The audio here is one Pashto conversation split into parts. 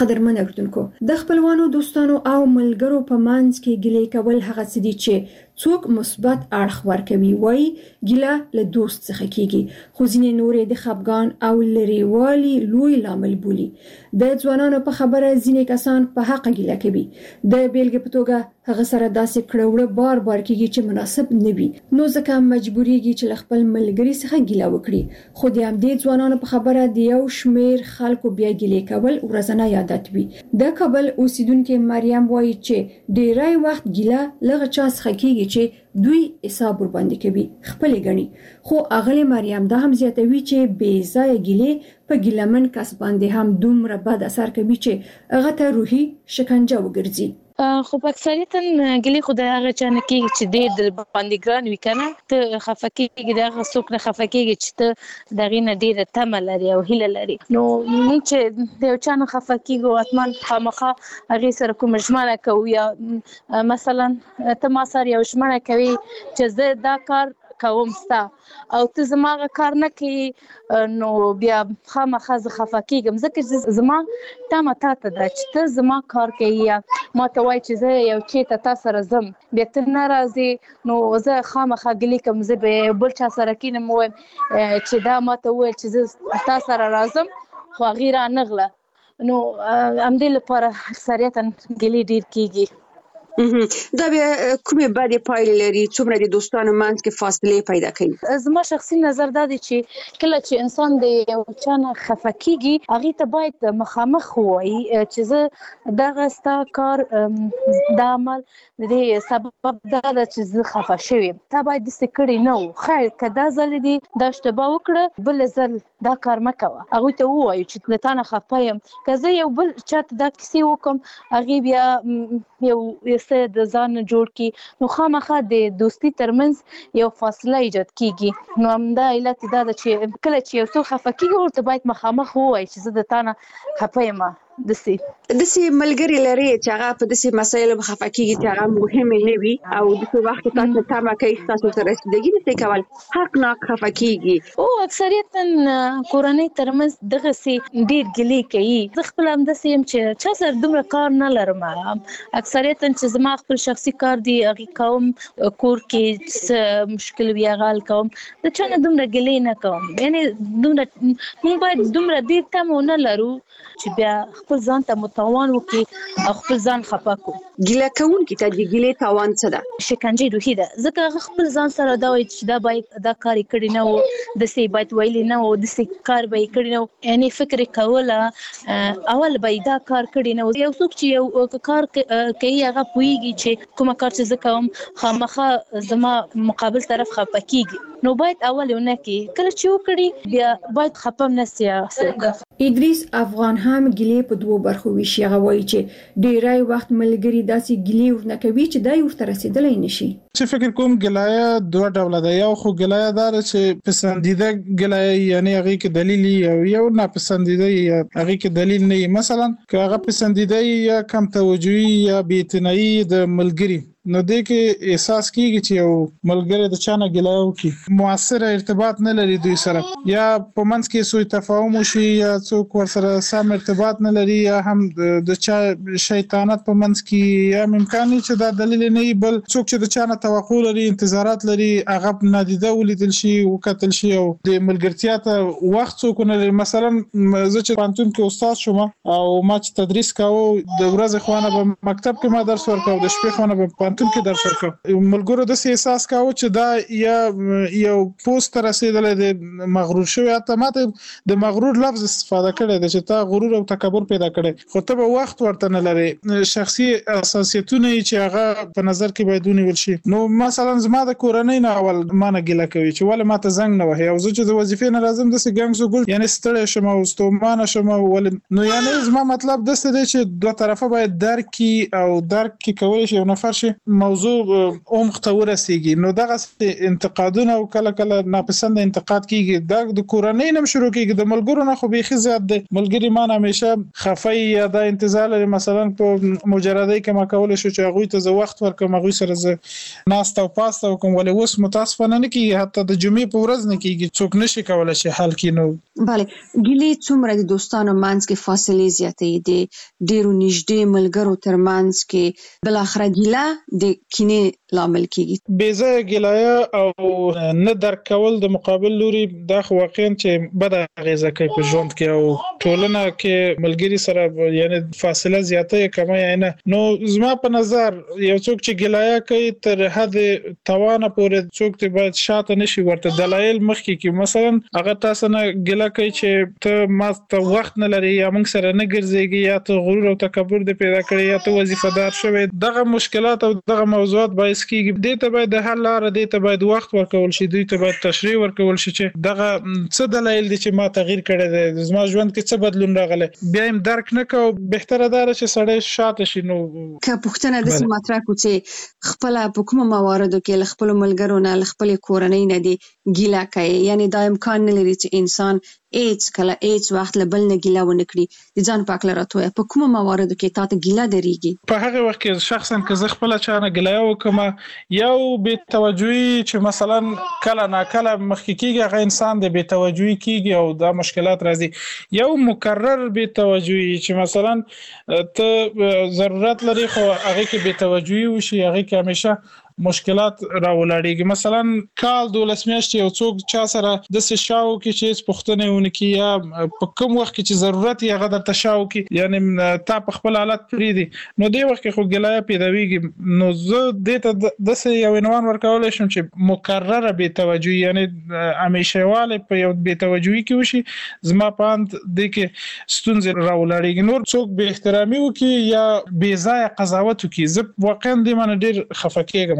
قدرمن اردوونکو د خپلوانو دوستانو او ملګرو په منځ کې ګیلې کول هغه څه دي چې څوک مثبت اړخ ورکوي وایي ګیله له دوست څخه کیږي خو ځینې نورې د خفګان او لرېوالي لوی لامل بولي د ځوانانو په خبره ځینې کسان په حق ګیله کوي د بیلګې په توګه هغه سره داسې کړوړه بار کیږي چې مناسب نه وي نو ځکه مجبوريږي چې خپل ملګری څخه ګیله وکړي خو د همدې ځوانانو په خبره د یو شمیر خلکو بیا ګیلې کول ورځنی عادت وي د کابل اوسیدونکو مریم وایي چې ډیری وخت ګیله لږ چا څخه کیږي چې دوی حساب ور باندې کوي خپل غني خو اغلی مریم دا هم زیاتوي چې بې ځای ګیلې په ګیلمن کس باندې هم دومره بد اثر کوي چې هغه ته روحي شکنجه وګرځي خو په اکثریت ګلی خدای هغه چانه کې چې ډېر د باندې ګران وي کنه ته خفقېږي دغه څوک نه خفقېږي چې ته دغه نه ډېر تمه لري او هیله لري نو موږ چې د یو چانه خفقېږو اتمن خامخا هغه سره کوم ژمنه کوي یا مثلا ته ما سره یو ژمنه کوي چې زه دا کار کوم ستا او ته زما کار نه کوي نو بیا خامخا زه خفقېږم ځکه زما تمه تاته ده چې ته زما کار کوي یا ما ته وایي چې زه یو چېرته تا سره ځم بیا ته نه راځې نو زه خامخا ګیلې کوم زه به بل چا سره کینم ووایم چې دا ما ته وویل چې زه تا سره راځم خو هغې رانغله نو همدې لپاره اکثریتا ګیلې ډېر کېږي دا بیا کومې بدې پایلې لري څومره د دوستانو منځ کې فاصلې پیدا کوي زما شخصي نظر دا دی چې کله چې انسان د یو چا نه خفه کېږي هغې ته باید مخامخ ووایي چې زه دغه ستا کار دا عمل د دې سبب دا ده چې زه خفه شوې یم تا باید داسې کړی نه و خیر که دا ځل دې دا اشتباه وکړه بل ځل دا کار مه کوه هغوی ته ووایو چې له تا نه خفه یم که زه یو بل چاته دا کیسې وکړم هغې بیا یو څه د ځان جوړ کړي نو خامخا د دوستي ترمنځ یو فاصله ایجاد کیږي نو همدا علت دا ده چې کله چې یو څوک خفه کېږي ورته باید مخامخ ووایي چې زه د تا نه خفه یم داسې ملګري لري چې هغه په داسې مسایلو خفه کېږي چې هغه مهمې نه وي او داسې وخت تاسو تمه کوي ستاسو سره رسیدګي نشي کول حقناک خفه کېږي او اکثریتا کورنۍ ترمنځ دغسې ډېر ګیلې کوي زه خپل همداسې یم چې چا سره دومره کار نه لرم اکثریتا چې زما خپل شخصي کار دی هغې کوم کور کې څه مشکل وي هغه حل کوم د چا نه دومره ګیلې نه کوم یعنې دومره موږ باید دومره ډېر تمه ونه لرو چې بیا خپل ځان ته متوان وکړي او خپل ځان خفه کړو ګیله کوونکي ته د ګیلې تاوان څه ده شکنجې روحي ده ځکه هغه خپل ځان سره دا وایي چې دا باید دا کار یې کړی نه و داسې باید ویلی نه و داسې کار به یې کړی نه و یعنې فکر یې کوله اول به یې دا کار کړی نه و یو څوک چې یو کار کوي هغه پوهېږي چې کومه کار چې زه کوم خامخا زما مقابل طرف خفه کېږي نو باید اول یې ونه کړي کله چې وکړي بیا باید خفه هم نسي ادریس افغان هم ګیلې په دوو برخو ویشي هغه وایي چې ډیری وخت ملګري داسې ګیلې ورنه کوي چې دا ورته رسیدلی نشي چې فکر کوم ګیلایه دوه ډوله ده یو خو ګیلایه دا چې پسندیده ګیلایه یعنی هغې کې دلیل او یو ناپسندیده هغې کې دلیل نه وي مثلا که هغه پسندیده یا کم توجهي یا بې اعتنایي د ملګري نو دې کې احساس کیږي چې یو ملګری د چا نه ګیله وکړي مؤثره ارتباط نه لري دوی سره یا په منځ کې سوء تفاهم وشي یا څوک ورسره سم ارتباط نه لري یا هم د چا شیطانت په منځ کې یا امکان چې دا دلیل نه وي بل څوک چې د چا نه توقع لري انتظارات لري هغه نادیده ولیدل شي وکتل شي او د ملګرتیا ته وخت څوک نه لري مثلا زه چې پوهنتون کې استاد شوم او ما چې تدریس کاوه د ورځې خوانه په مکتب کې ما درس ورکاوه د شپې خوانه په پوهنتون کې درس ورکاوه ملګرو داسې احساس کاوه چې دا یا یو پوسټ ته رسېدلی د مغرور شوی حتی ماته د مغرور لفظ استفاده کړی دی چې تا غرور او تکبر پیدا کړی خو ته به وخت ورته نه لرې شخصي اساسیتونه چې هغه په نظر کې باید ونیول شي نو مثلا زما د کورنۍ نه اول ما نه ګیله کوي چې ولې ماته زنګ نه وهي او زه چې د وظیفې نه راځم داسې ګنګس وګل یعنې ستړی شم او ستومانه شم ولې نو یعنې زما مطلب داسې دی چې دوه طرفه باید درک کړي او درک کې کولی شي یو نفر شي موضوع عمق ته ورسیږي نو دغه انتقادونه او کله کله ناپسند انتقاد کیږي د کورنۍ نم شروع کیږي د ملګرو نه خو بيخي زیات دي ملګری ما نه همیشه خفای یا د انتظار لري مثلا په مجردی کما کول شو چې هغه ته وخت ورکوم هغه سره ز ناست او پاست او کوم ولې اوس متاسفانه نه کیږي حتی د جمعې په ورځ نه کیږي څوک نشي کولای شي حل کینو بله ګیلې څومره د دوستانو منځ کې فاصلې زیاتې دي ډیرو نږدې ملګرو ترمنځ کې بل اخر ګیله د کینې لامل کیږي بیزه ګیلایا او نه درک کول د مقابل لوري دا خو واقعا چې بد اغیزه کوي په ژوند کې او ټولنه کې ملګری سره یعنی فاصله زیاته کمه نه نو زما په نظر یو څوک چې ګیلایا کوي تر حد توانه پورې څوک ته باید شاته نشي ورته دلایل مخکې کې مثلا هغه تاسو نه ګیلا کوي چې ته ما ته وخت نه لري یا موږ سره نه ګرځيږي یا ته غرور او تکبر دې پیدا کړی یا ته وظیفه دار شوی دغه مشکلات او دغه موضوعات باعث کیږي دې ته باید د حل لار دې ته باید وخت ورکول شي دې ته باید تشریح ورکول شي چې دغه څه دلایل دي چې ما تغییر کړی دی زما ژوند کې څه بدلون راغلی بیا هم درک نه کو بهتره ده چې سړی شاته شي نو که پوښتنه د مطرح کو چې خپل په کومه مواردو کې خپل ملګرو نه خپل کورنۍ نه دي ګیله کوي یعنی دا امکان نه لري چې انسان هیڅ وخت له بل نه ګیله ونه کړي د ځان پاک لراتوي په کومه مواردو کې تاسو ګیله دريږي په هغه وخت کې شخصا که زه خپل چانه ګیله وکم یو به توجهي چې مثلا کله نا کله مخکې کیږي هغه انسان د به توجهي کیږي او دا مشکلات راځي یو مکرر به توجهي چې مثلا ته ضرورت لري خو هغه کې به توجهي وشي هغه کې همیشه مشکلات راولاړيږي مثلا کال 12 میاشتې یو څوک چا سره د شاو کې چې پښتنه ونکي یا په کوم وخت کې چې ضرورت یې غدا تشاو کې یعنی تا په خپل حالت پریدي نو دی وخت کې خو ګلای پیداویږي نو زه د ته یو عنوان ورکول شم چې مکرره به توجهي یعنی همیشهواله په یو به توجهي کې وشي زما پاند د کې ستونزې راولاړيږي نور څوک به احترامي وکي یا بے ځای قضاوت وکي زه واقعا د من ډیر خفقېږم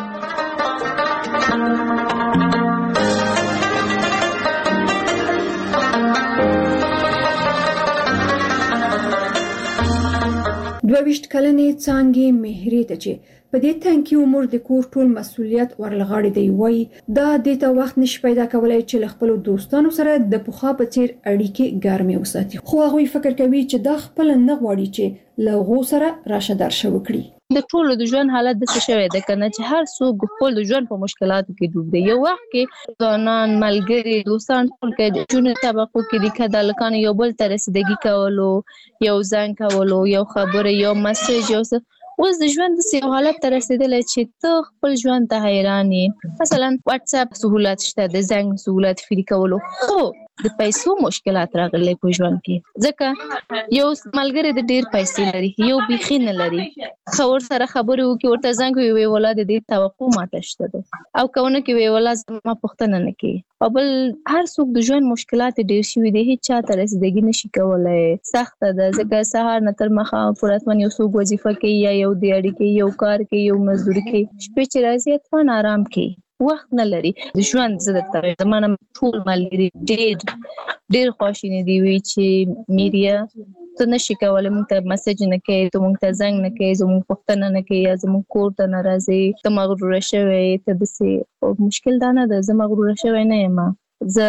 دوه کلنې څانګې مهرې ته چې په دې تنکي عمر د کور ټول مسؤلیت ورلغاړي دی وای دا د ته وخت نش پیدا کولای چې خپل دوستانو سره د پوخا په څیر اړیکې ګرمې وساتي خو هغه فکر کوي چې دا خپل نه غواړي چې له غو سره راشه درشه وکړي د ټولو د ژوند حالت د څه شوی د کنه چې هر څوک خپل ژوند په مشکلاتو کې ډوب دی یو وخت کې ځوانان ملګری دوستان ټول کې د ژوند طبقو کې د کډالکان یو بل تر رسیدګي کولو یو ځان کولو یو خبره یو میسج یو اوس د ژوند د سیو حالت تر رسیدلې چې ته خپل ژوند ته حیران یې مثلا واتس اپ سہولت شته د زنګ سہولت فری کولو خو د پیسو مشکلات راغلي په ژوند کې ځکه یو ملګری د ډیر پیسې لري یو بيخي نه لري خور سره خبرو کې ورته څنګه وی ولادت دې توقع ماته شته او کونه کې وی ولادت ما پښتنه نه کوي او بل هر څوک د ژوند مشکلات ډیر شي دي هیڅ چاته رسیدګي نشي کولای سخت ده ځکه سهار نه تر مخه پوراتمن یو څوک وظیفه کوي یا یو دیاړي کې یو کار کوي یو مزدوري کوي شپې چې راځي اتفان آرام کوي وخت نه لري د ژوند زده زمانه ټول ملګری ډېر خوشینه دی وی چې میډیا ته نشي کولای موږ ته میسج نه کوي ته موږ ته زنګ نه کوي زموږ پښتنه نه کوي یا زموږ کور ته ناراضي ته مغرور شوی ته دسه مشکل دا نه ده زه مغرور شوی نه یم زه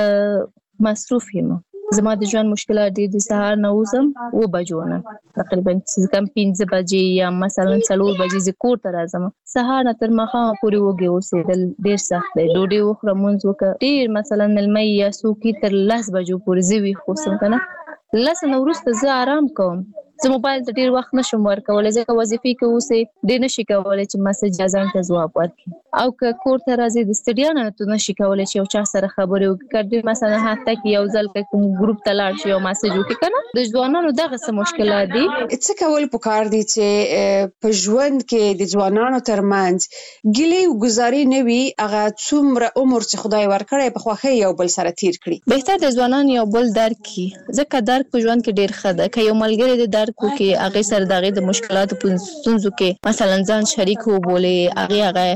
مصروف یم زما د ژوند مشکلات دي د سهار نه وزم و بجونه تقریبا کم 15 بجې یا مثلا 4 بجې ز کور ته راځم سهار نه تر مخه پورې وګي اوسېدل ډیر سخت دی ډوډۍ وخوره مونږ وکړه ډیر مثلا ملمي یا سوکي تر 10 بجو پورې زوي خوسم کنه لسه نو وروسته زه آرام کوم زه موبایل ته ډیر وخت نشم ورکولای ځکه وظیفې کې اوسې ډیر نشي کولای چې میسج ځان ته جواب ورکړي او که کور ته راځي د سټډیا نه ته نشي کولای چې یو چا سره خبرې وکړي مثلا هاته کې یو ځل کوم ګروپ ته لاړ شي او میسج وکړي کنه د ځوانانو دغه څه مشکلات دي څه کول پکار دي چې په ژوند کې د ځوانانو ترمنځ ګلې او گزاري نه وي هغه څومره عمر چې خدای ورکړي په خوخه یو بل سره تیر کړي بهتر د ځوانانو یو بل درک کی ځکه درک په ژوند کې ډیر ښه ده که یو ملګری د درک کې هغه سره دغه د مشکلاتو په ستونزو کې مثلا ځان شریک وو بوله هغه مشکلات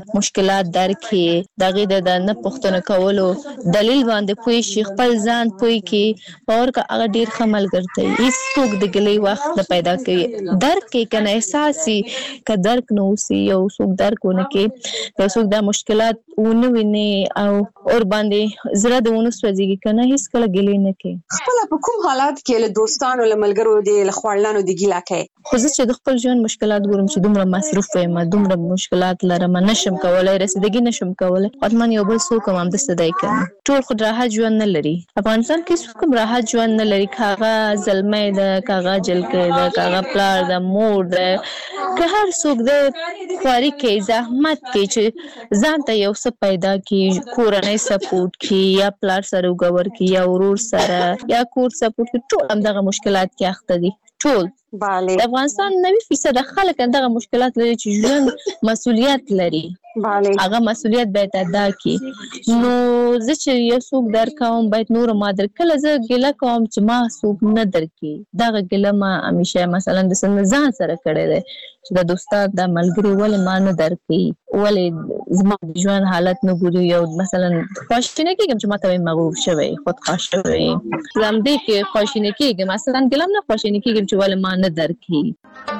مشکلات درکې دغه د نه پوښتنه کولو دلیل باندې پوي شي خپل ځان پوي کې اور کا هغه ډیر خمل ګرځي هیڅ څوک د ګلې وخت نه پیدا کوي درک کې کنه احساسي ک درک نو سي او څوک درکونه کې څوک د مشکلات ونه ویني او اور باندې زړه د ونو سوځيږي کنه هیڅ کله ګلې نه کې خپل په کوم حالات کې له دوستانو له ملګرو دي له خپلانو دي ګیلا کوي خو زه چې د خپل ژوند مشکلات ګورم چې دومره مصروف یم دومره مشکلات لرم نشم کولای رسیدګي نشم کولای حتمان یو بل څوک هم د صدای کوي ټول خو راحت ژوند نه لري افغانستان کې څوک هم راحت ژوند نه لري کاغه زلمې د کاغه جلکې د کاغه پلار د مور د که هر څوک د خواري کې زحمت کې چې ځان ته یو څه پیدا کی کورنۍ سپورټ کی یا پلار سره وګور کی یا ورور سره یا کور سپورټ کی ټول هم دغه مشکلات کې اخته دي ټول bale د افغانستان 90% خلک دغه مشکلات لري چې ژوند مسؤلیت لري bale هغه مسؤلیت باید ادا کړي نو زه چې یو څوک درکوم باید نور ما درکله زه ګله کوم چې ما څوک نه درکې دغه ګله ما همیشه مثلا د ځان سره کړی دی چې د دوستان د ملګری ولې ما نه درکې ولې زما د ژوند حالت نه ګوري یو مثلا خواشینه کېږم چې ما ته مغرور شوی خودخواه شوی زم دې کې خواشینه کېږم مثلا ګلم نه خواشینه کېږم چې ولې ما نه درکې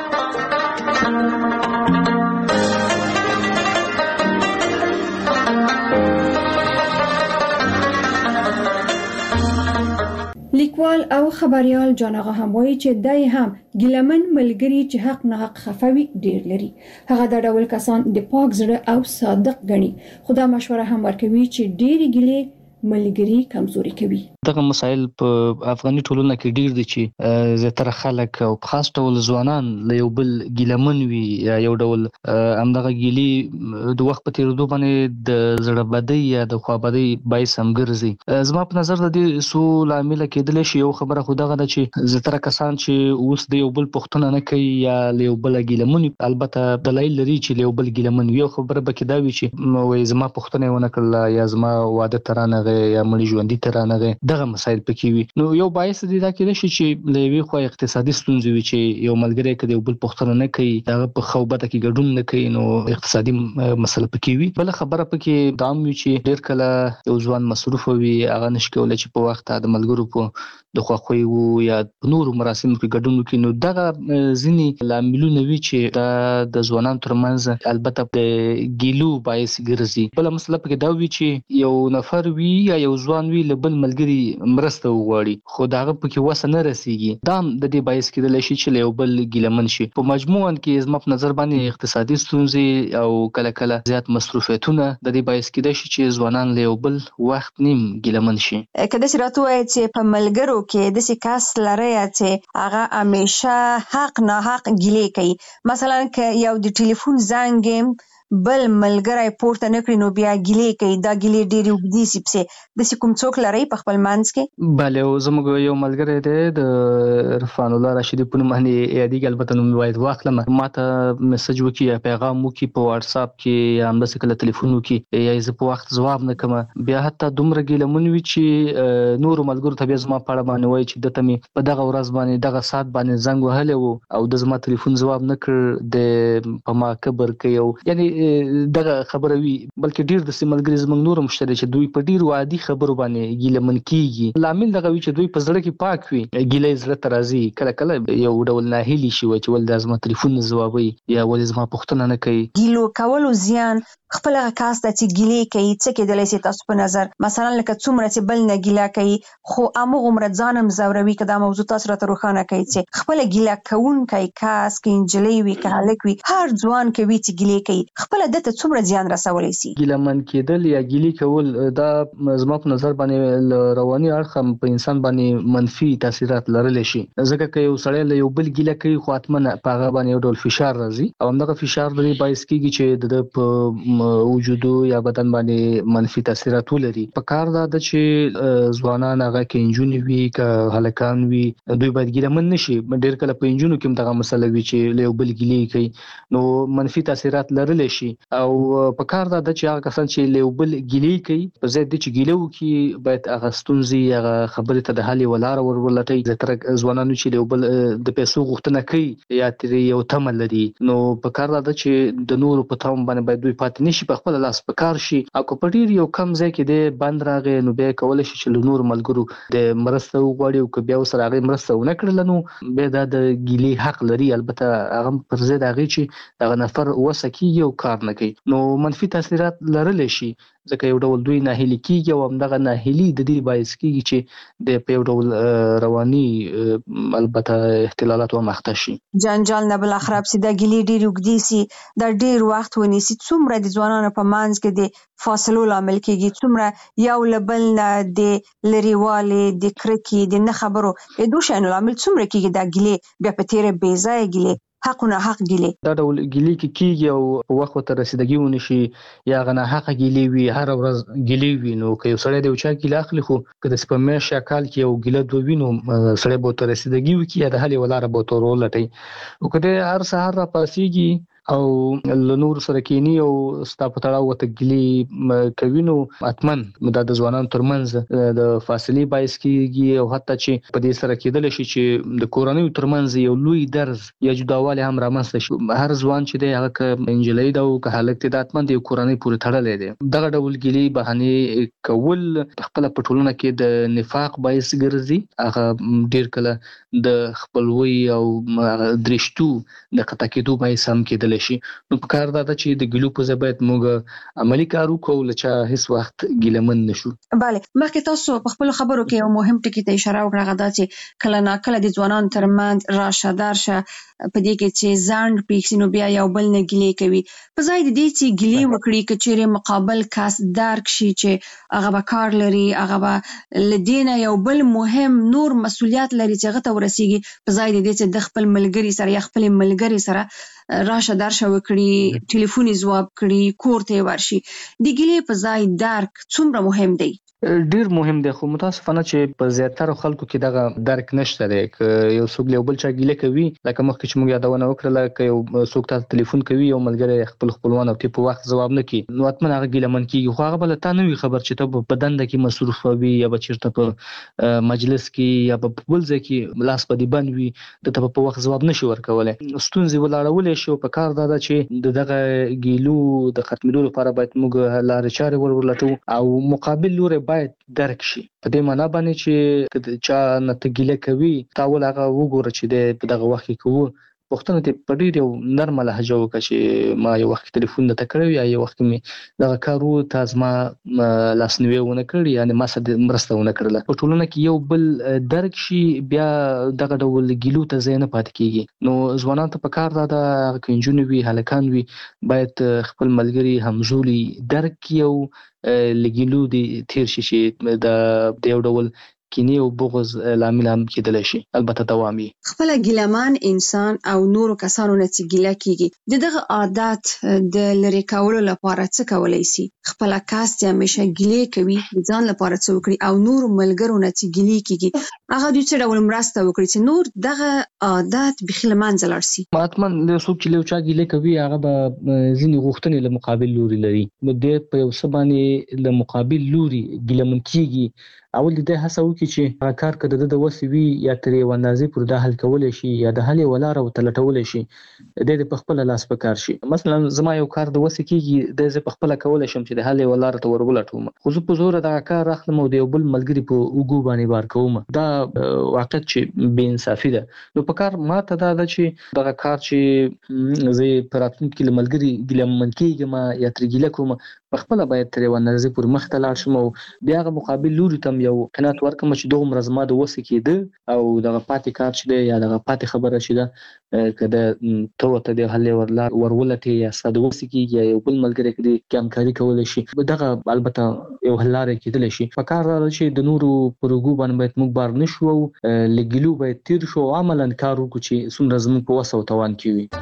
لیکوال او خبريال جان آغا هم وایي چې دای هم ګلمن ملګری چې حق نه حق خفوي ډیر لري هغه د ډول کسان د پاک زړه او صادق غني خدا مشوره هم ورکوي چې ډیر ګلې ملګری کمزوري کوي دغه مسایل په افغاني ټولنه کې ډیر دي چې زیاتره خلک او خاص ډول ځوانان له یو بل ګیلمن وي یا یو ډول همدغه ګیلي د وخت په تیریدو باندې د زړه بدی یا د خوابدي باعث هم ګرځي زما په نظر د دې سو لامل کېدل شي یو خبره خو دغه ده چې زیاتره کسان چې اوس د یو بل پښتنه نه کوي یا له یو بل ګیلمن البته دلایل لري چې له یو بل ګیلمن یو خبره بکې دا وي چې وای زما پښتنه ونه کړل یا زما واده ترانه یا مړي ژوندۍ ترانه دغه مسایل پکې وي نو یو باعث دي دا کېدای شي چې له یوې خوا اقتصادي ستونزې وي چې یو ملګری کده یو بل پښتنه نه کوي هغه په خوبته کې ګډون نه کوي نو اقتصادي مسله پکې وي بل خبره پکې دام وي چې ډېر کله یو ځوان مصروف وي هغه نشي کولای چې په وخت د ملګرو په د خوخوي وو یا نور مراسم کې ګډون وکړي نو دغه ځینی لاملونه وی چې د ځوانانو ترمنځ البته د ګیلو باعث ګرځي بل مسله پکې دا وی چې یو نفر وی یا یو ځوان وی له بل ملګری مرسته وغواړي خو داغه پکې وسه نه رسیږي دا د دې باعث کېدل شي چې له بل ګیلمن شي په مجموعاً کې زما په نظر باندې اقتصادي ستونزې او کله کله زیات مصروفیتونه د دې باعث کېدل شي چې ځوانان له بل وخت نیم ګیلمن شي کله چې راته چې په ملګرو کې د سکاس لري چې هغه همیشه حق نه حق ګیلې کوي مثلا ک یو د ټلیفون زنګ بل ملګری پورته نکړي نو بیا ګیلې کوي دا ګیلې ډېری وګدي سپسه د کوم څوک لري په خپل منځ کې bale زموږ یو ملګری دی د عرفان الله راشدی په نوم باندې یادی البته نوم وایي واخلم ماته میسج وکي یا پیغام وکي په واتس اپ کې یا هم د سکه ټلیفون وکي یا زه په وخت جواب نه کوم بیا حتی دومره ګیلمن وی چې نور ملګرو ته زما په اړه باندې وایي چې دته می په دغه ورځ باندې دغه سات باندې زنګ وهله او د زما ټلیفون جواب نه کړ د په ما کبر کوي یعنی دغه خبره وی بلکې ډیر د سیملګری زمنګ نور مشتري چې دوی په ډیر عادي خبرو باندې ګیلمن کیږي لامل دغه وی چې دوی په زړه کې پاک وي ګیلې زړه ترازی کله کله یو ډول ناهیلی شي چې ول د ازما ټلیفون جوابي یا ول زما پښتنه نه کوي ګیلو کولو زیان خپل کاست چې ګیلې کوي څه کې د لسی تاسو په نظر مثلا لکه څومره چې بل نه ګیلا کوي خو امو عمر ځانم زوروي کدا موضوع تاسو راته روښانه کوي چې خپل ګیلا کون کوي کاس کې انجلې وی کالک وی هر ځوان کوي چې ګیلې کوي خپل دته څومره زیان رسولای شي ګیلمن کېدل یا ګیلې کول دا زما په نظر باندې رواني اړخ په انسان باندې منفي تاثیرات لرلی شي ځکه چې یو سړی له یو بل ګیله کوي خو اتمنه په هغه باندې یو ډول فشار راځي او همدغه فشار لري باعث کیږي چې د په وجود یا بدن باندې منفي تاثیرات ولري په کار دا د چې ځوانان هغه کې انجونی وی ک هلکان وی دوی باید ګیلمن نشي ډیر کله په انجونو کې دغه مسله وی چې له یو بل ګیلې کوي نو منفي تاثیرات لرلی شي او په کار دا چې هغه کسان چې له بل ګیلې کوي په ځای د چې ګیلو کې باید هغه ستونزې هغه خبرې ته د حل ولاره ورولټي زتر ځوانانو چې له بل د پیسو غوښتنه کوي یا تر یو تمل لري نو په کار دا چې د نورو په تاوان باندې باید دوی پاتې نشي په خپل لاس په کار شي او په ډیر یو کم ځای کې د بند راغی نو به کول شي چې له نور ملګرو د مرسته وغواړي او که بیا وسره هغه مرسته ونه کړل نو به دا د ګیلې حق لري البته هغه پر ضد هغه چې هغه نفر وسکی یو کار نه کوي نو منفي تاثیرات لرل شي ځکه یو ډول دوی ناهیلي کیږي او همدغه ناهیلي د دې باعث کیږي چې د په یو ډول رواني البته اختلالات او مخته شي جنجال نه بل خراب سي د ګیلې ډیر وګدي سي د ډیر وخت ونیسي څومره د ځوانانو په منځ کې د فاصلو لامل کیږي څومره یو لبل نه د لريوالي د کرکی د نه خبرو د دوه شانو لامل څومره کیږي د ګیلې بیا په تیره بې ځای ګیلې حقونه حق ګیلې دا ډول ګیلې کیږي او په وخت ته رسیدګي ونشي یا غنا حق ګیلې وي هر ورځ ګیلې وي نو که یو سړی د وچا ګیلې اخلي خو که د سپمې شکل کې یو ګیلې دوه وینو سړی به تر رسیدګي وکي یا د حل ولاره به تور ولټي او کله هر سهار را پاسيږي او لنور سره کینی او ستاسو تړاو وته ګلی کوینو اتمن د ځوانانو ترمنځ د فاصله باعث کیږي او حتی چې په دې سره کېدل شي چې د کورنۍ ترمنځ یو لوی درز یا جداواله هم رامنځته شي هر ځوان چې دی هغه انجلۍ دا او که حالت د اتمن د کورنۍ پورې تړلې دي دغه ډول ګلی بهانه کول خپل پټولونه کې د نفاق باعث ګرځي هغه ډیر کله د خپلوي او درشتو د قطع کېدو باعث هم کېدل شي نو په کار دا چې د ګلو په ځای باید موږ عملی کار وکړو چې هیڅ وخت ګیلمن نشو bale مخکې تاسو په خپل خبرو کې یو مهم ټکی ته اشاره وکړه غدا چې کله نا کله د ځوانانو ترمنځ راشه درشه په دې کې چې ځان پیښینو بیا یو بل نه ګیلې کوي په ځای د دې چې ګیلې وکړي کچېره مقابل کس درک شي چې هغه به کار لري هغه به لدینه یو بل مهم نور مسولیت لري چې هغه ته ورسیږي په ځای د دې چې د خپل ملګری سره یا خپل ملګری سره راشه درشه وکړي ټلیفوني ځواب کړي کور ته ورشي د ګیلې په ځای درک څومره مهم دی ډیر مهم دی خو متاسفانه چې په زیاتره خلکو کې دغه درک نشته دی ک یو څوک له بل چا ګیله کوي لکه مخکې چې موږ یادونه وکړه ک یو څوک ته ټلیفون کوي او ملګری خپلوان او په وخت جواب نه کوي نو اتمن هغه ګیله من کیږي خو هغه بل ته نه وي خبر چې ته په دنده کې مصروف وي یا به چیرته په مجلس کې یا په بل ځای کې لاس په دی بند وي ته په وخت جواب نشي ورکولای ستونزې ولاړول شي په کار دا چې دغه ګیلو د ختمېدو لپاره باید موږ لارې چارې ورولټو او مقابل لوري باید درک شي په دې معنی باندې چې چا نتګیله کوي تاول هغه وګوره چې د دغه وخت کې کوو پښتنه ته په ډیر یو نرمه لهجه وکړي چې ما یو وخت ټلیفون نه تکړوي یا یو وخت می دغه کارو تاسما لاسنیوي ونه کړی یعنی ما سره مرسته ونه کړله په ټولنه کې یو بل درک شي بیا دغه ډول ګیلو ته زینه پات کیږي نو ځوانان ته په کار دا کنجونی وی هلکان وی باید خپل ملګری همزولي درک یو لګیلو دي تیر شي د یو ډول کینی او بغض لامل هم کېدل شي البته دوامي خپل ګیلمان انسان او نورو کسانو نه چې ګیله کیږي دغه عادت د لری کولو لپاره څه کولای شي خپل کاس چې همیشه ګیله کوي ځان لپاره څه وکړي او نور ملګرو نه چې ګیله کیږي هغه دوی څه ډول مرسته وکړي چې نور دغه عادت بخیل منځ لار شي ماتمن له څوک چې له چا ګیله کوي هغه به ځینې غوښتنې له مقابل لوري لري نو د په یو سبانه له مقابل لوري ګیله من کیږي اول دې هڅه وکړي چې کار کده د وسوي یا ترې وندازي پر د حل کول شي یا د حل ولاره او تلټول شي د په خپل لاس په کار شي مثلا زما یو کار د وسې کیږي د په خپل کول شم چې د حل ولاره ته ورولټوم خو زه په زور دا کار اخلم او د یو بل ملګری په وګو باندې بار کوم دا واقعیت چې بے انصافي ده نو په کار ماته دا چې دغه کار چې زه پراتون کې ملګری ګلم من کیږم یا ترګیله کوم خپل باید ترې ونرځي پر مخ ته لاړ شم او بیا غو مقابل لوري تم یو قناعت ورکم چې دوه مرزما د وسه کېده او دغه پاتې کار چې دی یا دغه پاتې خبره چې ده کده ته د حل ورولته یا ساده وسه کې یا یو بل ملګری کې همکاري کول شي دغه البته یو حلاره کېدل شي فکر را چې د نورو پروګو باندې باید موږ بار نشو لګیلو باید تیر شو عملاً کار وکړو چې څومره زموږ په وسه او توان کې وي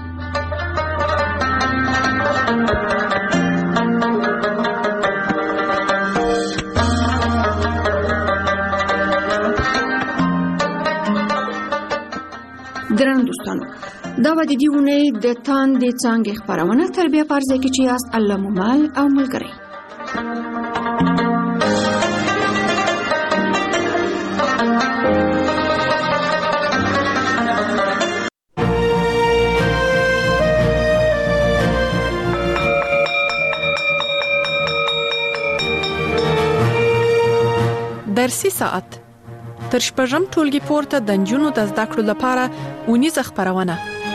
درنو دوستانو دا به د دې اونۍ د تاندې څانګې خپرونه تر بیا په هر ځای کې چې یاست الله مو مل او ملګری. درسي ساعت تر شپږم ټولګي پورته د نجونو د زده کړو لپاره اونیزه خپرونه.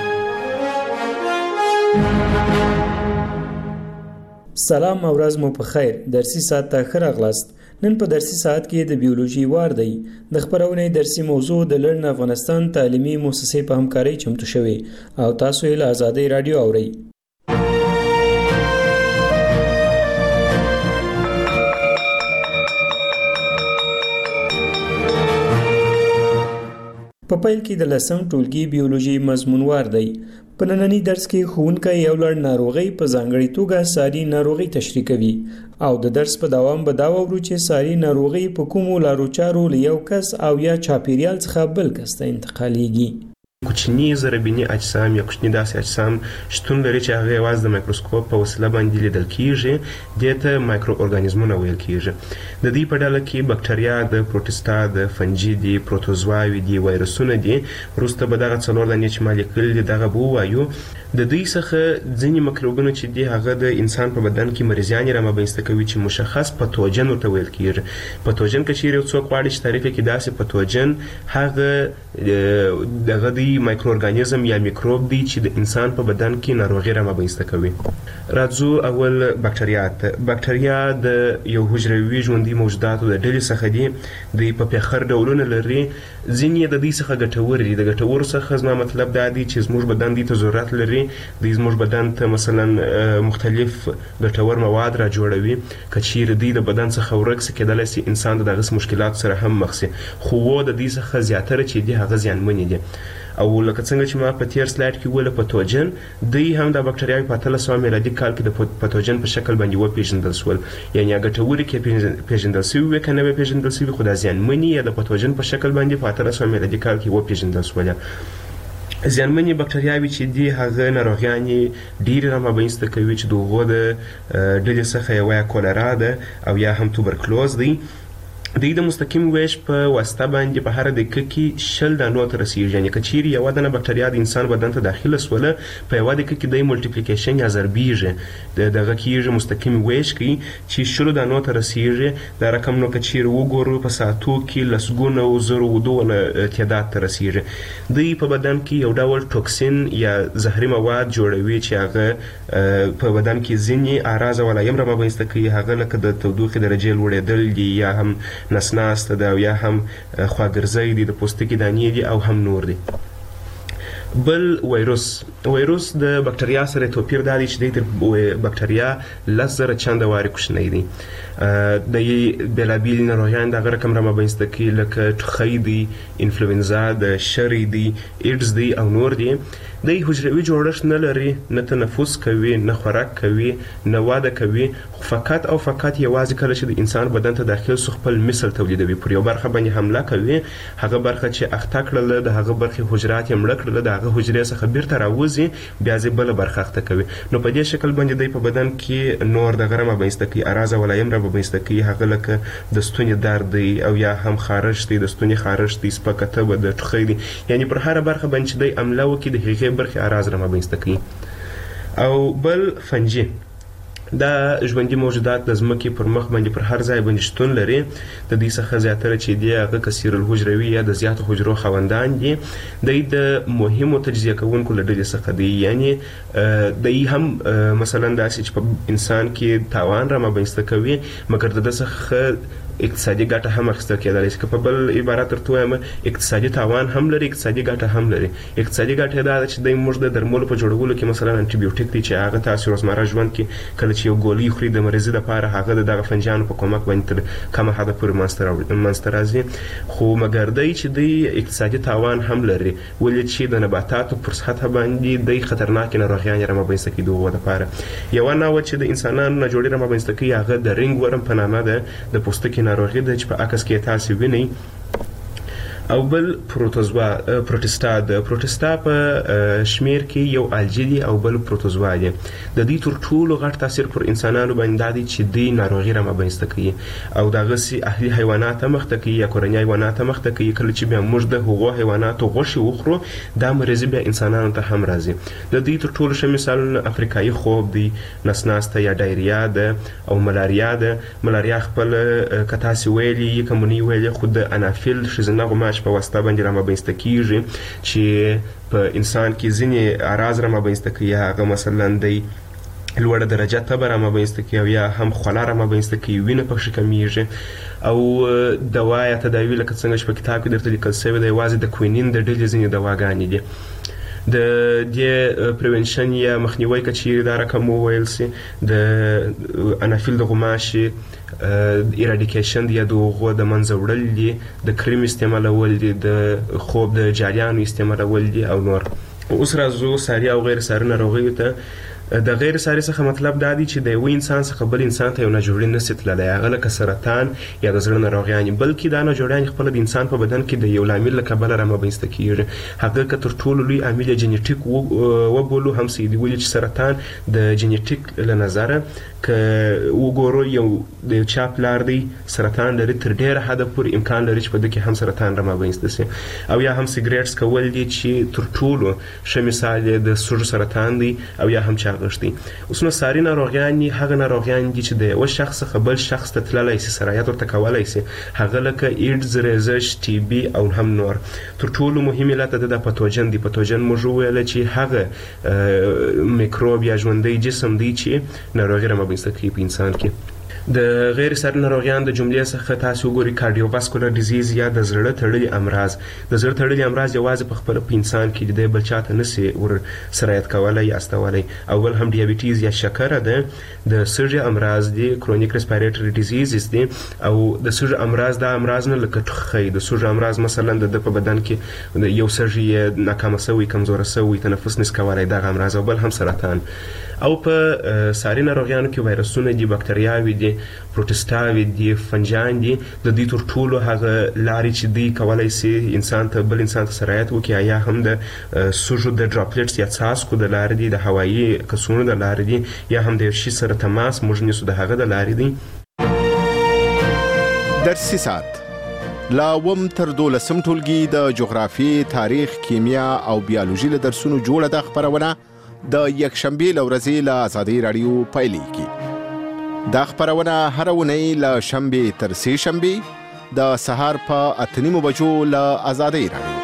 سلام او ورځ مو په خیر. درسي ساعت ته ښه راغلاست. نن په درسي ساعت کې د بیولوژي وار دی. د خپرونې درسي موضوع د لرن افغانستان تعلیمي مؤسسې په همکارۍ چمتو شوې او تاسو یې له آزادۍ رادیو اورئ. په پیل کې د لسم ټولګي بیولوژي مضمونوار دی. په نننی درس کې ښوونکی یو لړ ناروغۍ په ځانګړې توګه ساري ناروغۍ تشریح کوي او د درس په دوام به دا وورو چې ساري ناروغۍ په کومو لارو چارو له یو کس او یا چاپیریال څخه بل کس ته انتقالیږي. کوچني ضربیني اجسام یا کوچني داسې اجسام شتون لري چې هغه یوازې د مایکروسکوپ په وسیله باندې لیدل کیږي. دې ته مایکرو ارګانیزمونه ویل کیږي. د دې په ډله کې بکټریا، د پروټستا، د فنجي دي، پروتوزواوي دي، وایرسونه دي. وروسته به دغه څلور دانې چې ما لیکلي دي دغه به ووایو. د دوی څخه ځینې مکروبونه چې دي هغه د انسان په بدن کې مریضیانې رامنځته کوي چې مشخص پتوجن ورته ویل کیږي. پتوجن که چیرې یو څوک غواړي چې تعریف یې کړي داسې پتوجن هغه دغه دی مایکرو ارګانیزم یا میکروب دی چې د انسان په بدن کې ناروغي رامنځته کوي. راځو اول بکټریا ته. بکټریا د یو حجروي ژوندي موجوداتو د ډلې څخه دي. دوی په پیخر ډولونه لري. ځینې د دې څخه ګټور دي. د ګټورو څخه زما مطلب دا دی چې زموږ بدن دې ته ضرورت لري. دوی زموږ بدن ته مثلا مختلف ګټور مواد را جوړوي. که چیرې دوی د بدن څخه ورک سي کېدلی سي انسان د دغسې مشکلاتو سره هم مخ سي. خو د دې څخه زیاتره چې دي هغه زیانمنې دي. او لکه څنګه چې ما په تیر سلاید کې ویل پتوجن دوی هم د بکټریاوي په 1800 میلادي کال کې د پتوجن په شکل باندې وپېژندل شول. یعنی هغه ګټورې کې پیژندل شوي وي که نه وي پیژندل شوي خو دا زیانمنې یا د پتوجن په شکل باندې په 1800 میلادي کال کې وپېژندل شولې. زیانمنې بکټریاوي چې دي هغه ناروغیانې ډېرې رامنځته کوي چې د هغو د ډلې څخه یوه یا کولرا ده او یا هم توبرکلوز دی. دوی د مستقیم ویش په واسطه باندې په هر دقیقه کې 10 دانو ته رسیږي. یعنې که چیرې یوه دانه بکټریا د انسان بدن ته داخله سوله په یوه دقیقه کې د ملټیپلیکیشن یا ضربیږي دغه کېږي مستقیم ویش کوي چې 10 دانو ته رسیږي. دا رقم نو که چیرې وګورو په ساعتو کې لسګونه او زرو ودونه تعداد ته رسیږي. دوی په بدن کې یو ډول ټوکسین یا زهري مواد جوړوي چې هغه په بدن کې ځینې اعراض او علایم رامنځته کوي. هغه لکه د تودوخې درجې لوړېدل دي یا هم نسناسته ده او یا هم خواګرځی دي، د پوستکي دانې دي او هم نور دي. بل وایروس د بکټریا سره توپیر دا دی چې د بکټریا 10,000 چنده وارې کوچنی دي. د بېلابېل ناروغیان دغه رقم رامنځته کوي لکه ټوخی دی، انفلوئنزا ده، شری دی، ایډز دی او نور دي. دی حجروي جوړښت نه لري، نه تنفس کوي، نه خوراک کوي، نه واده کوي. خو فقط او فقط یوازې کله چې د انسان بدن ته داخل سو خپل مثل تولیدوي. پر یو برخه باندې حمله کوي. هغه برخه چې اخته کړله د هغه برخې حجرات یې مړه کړله د هغه حجرې څخه بیرته راوځي بیا یې بله برخه اخته کوي. نو په دې شکل باندې دی په بدن کې نور دغه رامنځته کوي اعراض او علایم رامنځته کوي. هغه لکه د ستوني درد دی او یا هم خارش دی، د ستوني خارش دی، سپکه تبه ده، ټوخی دی. یعنې پر هره برخه باندې چې دی حمله وکړي د هغې برخې اعراض رامنځته کوي. او بل فنجي دا ژوندي موجودات د ځمکې پر مخ باندې پر هر ځای باندې شتون لري. د دې څخه زیاتره چې دی هغه کثیر الحجروي یا د زیاتو حجرو خاوندان دي. دوی د مهمو تجزیه کوونکو له ډلې څخه دي. یعنې دوی هم مثلا داسې چې په انسان کې تاوان رامنځته کوي مګر د ده څخه اقتصادي ګټه هم اخیستل کېدلی شي. که په بل عبارت درته ووایم اقتصادي تاوان هم لري، اقتصادي ګټه هم لري. اقتصادي ګټه دا ده چې دوی موږ د درملو په جوړولو کې مثلا انټي بیوټیک دی چې هغه تاسو روزمره ژوند کې کله چې یو ګولۍ خوري د مریضۍ دپاره هغه د دغه فنجانو په کومک باندې تر کمه حده پورې منځته راځي. خو مګر دی چې دوی اقتصادي تاوان هم لري ولې چې د نباتاتو پر سطحه باندې دوی خطرناکې ناروغیانې رامنځته کوي د هغو دپاره. یوه نوعه چې د انسانانو نه جوړې رامنځته کوي هغه د رینګ ورم په نامه ده. د پوستکي ناروغي ده چې په عکس کې تاسو وینئ. او بل پروتوزوا د پروتوستا په شمیر کې یو الجی دی او بل پروتوزوا دی. د دې تر ټولو غټ تاثیر پر انسانانو باندې دی چې د ناروغي رامنځته کوي او دغه سي اهلي حیوانات مخته کوي یا کورنۍ حیوانات مخته کوي. کله چې بیا موږ د هغو حیواناتو غوښه وخورو دا مرض بیا انسانانو ته هم راځي. د دې تر ټولو ښه مثالونه افریقایي خوب دی، نسناسته یا ډایریا ده او ملاریا ده. ملاریا خپل کتاسي ویلي کومنی ویلي خود د انافیل شزنه غماش په واسطه باندې رامنځته کیږي چې په انسان کې ځینې اعراض رامنځته کوي. هغه مثلا د لوړه درجه تبه رامنځته کوي یا هم خوله رامنځته کوي، وینه پکې کمیږي او دوا یا تداوی لکه څنګه چې په کتاب کې درته لیکل شوی دی یوازې د کوینین د ډلې ځینې دواګانې دي. د دې پریونشن یا مخنیوي کچېرې دا رقم وویل سي د انافیل د غوماشي ایراډیکیشن یا د هغو د منځه وړل دي، د کریم استعمالول دي، د خوب د جالیانو استعمالول دي او نور. اوس راځو ساري او غیر ساري ناروغیو ته. د غیر ساري څخه مطلب دا دی چې د یو انسان څخه بل انسان ته یو ناجوړی نشي تللی، هغه لکه سرطان یا د زړه ناروغیانې، بلکې دا ناجوړیانې خپله د انسان په بدن کې د یو لامل له کبله رامنځته کېږي. هغه که تر ټولو لوی عامل یې جینیټیک وبولو هم سي دي ویلي چې سرطان د جینیټیک له نظره که وګورو یو د یو چا پلار دی سرطان لري، تر ډېره حده پورې امکان لري چې په ده کې هم سرطان رامنځته سي. او یا هم سیګریټس کول دي چې تر ټولو ښه مثال یې د سږو سرطان دی او یا هم چاغښت دی. اوس نو ساري ناروغیانې هغه ناروغیان دي چې د یوه شخص څخه بل شخص ته تللی سي، سرایت ورته کولی سي، هغه لکه ایډز، ریزش، ټي بي او هم نور. تر ټولو مهم علت د پاتوجن دی. پاتوجن موږ وویله چې هغه میکروب یا ژوندی جسم دی چې ناروغي رامنځته کوي په انسان کې. د غیر ساري ناروغیان د جملې څخه تاسو وګورئ کارډیوواسکولر ډیزیز یا د زړه تړلي امراض. د زړه تړلي امراض یوازې په خپله په انسان کې د بل چا ته نسي ور سرایت کولی یا استولی. اول هم ډیابیټیز یا شکره ده، د سږي امراض دي، کرونیک ریسپایریټري ډیزیزز دي او د سږي امراض دا امراض نه لکه ټوخی. د سږي امراض مثلا د په بدن کې یو سږي یې ناکامه سوی، کمزوره سوی، تنفس نس کولی، دغه امراض. او بل هم سرطان. او په ساري ناروغیانو کې وایرسونه دي، بکتریاوې دي، پروټسټاوې دي، فنجان دي. د دې تر ټولو هغه لارې چې دوی کولی سي انسان ته بل انسان ته سرایت وکړي یا هم د سږو د ډراپلیټس یا څاڅکو د لارې دي، د هوایي کڅوړو د لارې دي، یا هم د یو شي سره تماس موږ نیسو د هغه د لارې دي. درسي ساعت لا اووم تر 12 ټولګي د جغرافیې، تاریخ، کیمیا او بیولوژي له درسونو جوړه ده خپرونه د یکشنبې له ورځې له ازادۍ راډیو پیلېږي. دا خپرونه هره اونۍ له شنبې تر سې شنبې د سهار په 8:30 بجو له ازادۍ راډیو.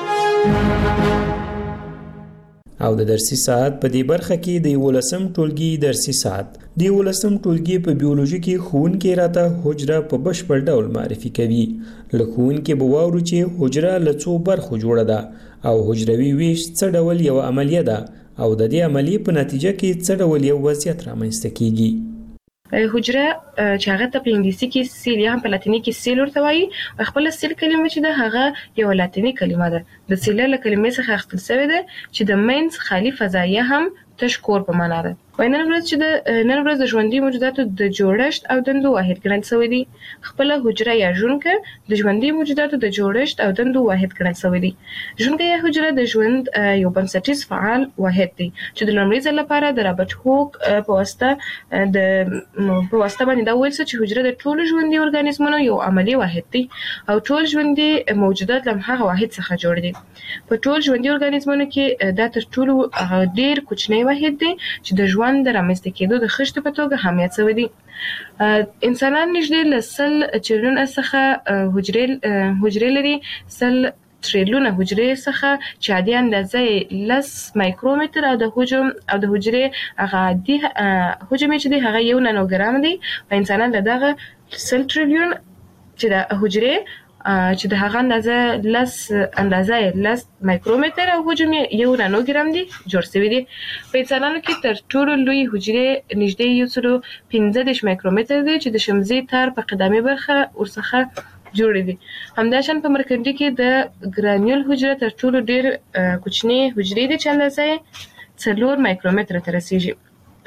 او د درسي ساعت په دې برخه کې د 11م ټولګي درسي ساعت. د 11م ټولګي په بیولوژي کې ښوونکی راته حجره په بشپړ ډول معرفي کوي. له ښوونکي به واورو چې حجره له څو برخو جوړه ده او حجروي ویش څه ډول یوه عملیه ده او د دې عملیې په نتیجه کې څه ډول یو وضعیت رامنځته کیږي. حجره چې هغه ته په انګلیسي کې سیل یا هم په لاتیني کې سیل ورته وایي. خپل سیل کلمه چې ده هغه یو لاتیني کلمه ده. د سیل له کلمې څخه اخیستل شوې ده چې د منځ خالي فضایه هم تش کور په معنا ده. نن ورځ چې د ژوندي موجوداتو د جوړښت او دندو واحد ګڼل شوی دی. خپل حجره یا ژوندکه د ژوندي موجوداتو د جوړښت او دندو واحد ګڼل شوی دی. ژوندکه یا حجره د ژوند یو بنسټیز فعال واحد دی چې د لومړي ځل لپاره د رابرټ هوک په واسطه باندې دا ویل چې حجره د ټولو ژوندي ارګانیزمونو یو عملی واحد دی او ټول ژوندي موجودات له هغه واحد څخه جوړ دي. په ټول ژوندي ارګانیزمونو کې دا تر ټولو ډیر کوچنی واحد دی چې د ژوند د رامنځته کېدو د خښتې په توګه اهمیت شوی دی. انسانان نږدې له 100 تریلیونه څخه حجرې لري. 100 تریلیونه حجرې څخه چې عادي اندازه 10 مایکرومتر او د حجرې هغه عادي حجم چې دی هغه 1 نانوګرام دی. په انسانان له دغه 100 تریلیون چې د حجرې چې د هغه اندازه 10 مایکرومتر او حجم 1 نانوګرام دی جوړ شوی دی. په انسانانو کې تر ټولو لوی حجرې نږدې 115 مایکرومتر دی چې د شمزي تار په قدامي برخه ورڅخه جوړې دي. همداشان په مرکندي کې د ګرانیول حجره تر ټولو ډیر کوچنی حجرې دي چې اندازه 4 مایکرومتر ته رسیږي. په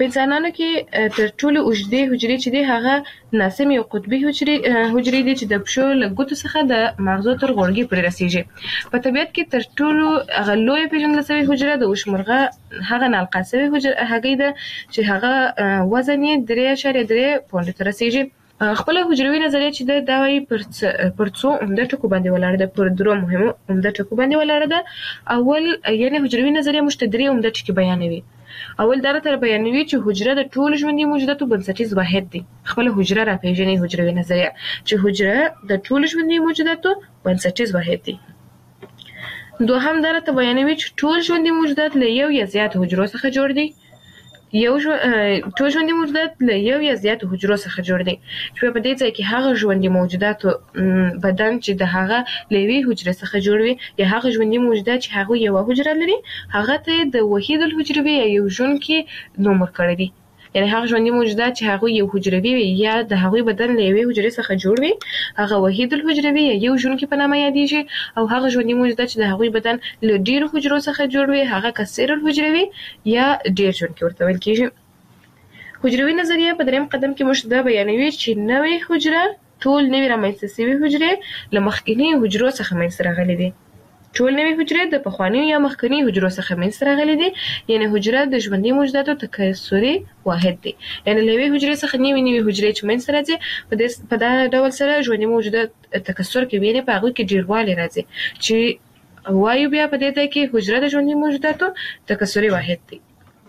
په انسانانو کې تر ټولو اوږدې حجرې چې دي هغه ناسم یو قطبي حجرې دي چې د پښو له ګوتو څخه د مغزو تر غوړګي پورې رسیږي. په طبیعت کې تر ټولو هغه لویه پیژندل شوې حجره د وشمرغه هغه نالقا شوې هګۍ ده چې هغه وزن یې 3.3 پونډ ته رسیږي. خپل حجروي نظریه چې دا وايي پر څو عمده ټکو باندې ولاړه ده، پر درو مهمو عمده ټکو باندې ولاړه ده. اول یعنی حجروي نظریه موږ ته درې عمده ټکي بیانوي. اول دا تر بیانوي چې حجره د ټولو ژوندي موجوداتو بنسټیز واحد دی. خپل حجره راپېژني حجروي نظریه چې حجره د ټولو ژوندي موجوداتو بنسټیز واحد دی. دوهم دا ته بیانوي چې ټول ژوندي موجودات له یو یا زیات حجرو څخه جوړ دي. ټول ژوندي موجودات له یو یا زیاتو حجرو څخه جوړ دي چې په دې ځای کې هغه ژوندي موجوداتو بدن چې د هغه له یوې حجرې څخه جوړ وي یا هغه ژوندي موجودات چې هغه یوه حجره لري هغه ته د وحید الحجروي یا یو ژوندي نوم ورکړی دی. یعنی هغه ژوندي موجودات چې هغه یو حجروي وي یا د هغوی بدن له یوې حجرې څخه جوړ وي هغه وحید الحجروي یا یو ژوندي په نامه یادیږي، او هغه ژوندي موجودات چې د هغوی بدن له ډیرو حجرو څخه جوړ وي هغه کثیر الحجروي یا ډیر ژوندي ورته ویل کیږي. حجروي نظریه په دریم قدم کې موږ دا بیانوي چې نوې حجره ټول نوې رامنځته شوي حجرې له مخکینی حجرو څخه منځته راغلي دي. ټول نوې حجرې د پخوانیو یا مخکنی حجرو څخه منځته راغلي دي. یعنی حجره د ژوندي موجوداتو تکثري واحد دی. یعنی له یوې حجرې څخه نوې حجرې چې منځته راځي په دا ډول سره ژوندي موجودات تکثر کوي، یعنی په هغوی کې ډیروالی راځي چې وایو بیا په دې ځای کې حجره د ژوندي موجوداتو تکثري واحد دی.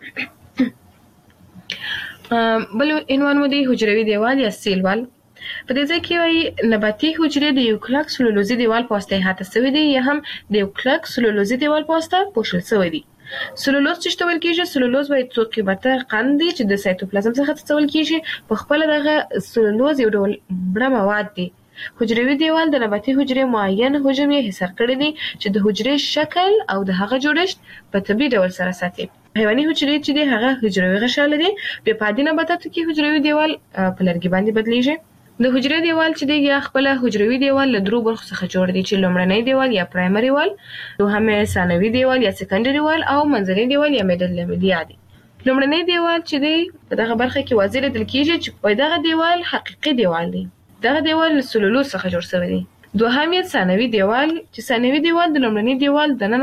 بل عنوان مو دی حجروي دیوال یا سیل وال. په دې ځای کې وایي نباتي حجرې د یو کلک سلولوزي دیوال په واسطه احاطه شوي دي یا هم د یو کلک سلولوزي دیوال په واسطه پوښل شوي دي. سلولوز چې ویل کېږي، سلولوز وایي څو قیمته قند دی چې د سایتوپلازم څخه څڅول کېږي. په خپله دغه سلولوز یو ډول مړه مواد دی. حجروي دیوال د نباتي حجرې معین حجم یې حصار کړی دی چې د حجرې شکل او د هغه جوړښت په طبیعي ډول سره ساتي. حیواني حجرې چې دی هغه حجروي غشا لري. بیا په عادي نباتاتو کې حجروي دیوال په لرګي باندې بدلیږي. د حجرې دیوال چې دی یا خپل حجروي دیوال له درو برخو څخه جوړ دی چې لومړنی دیوال یا پرایمري وال، دوهم ثانوي دیوال یا سیکنډري وال او منځنی دیوال یا میډل لیملیا دی. لومړنی دیوال چې دی په دغه برخه کې واضح لیدل کېږي چې دغه دیوال حقیقي دیوال دی. دغه دیوال له سلولوز څخه جوړ شوی دی. دوهم یې ثانوي دیوال چې ثانوي دیوال د لومړني دیوال د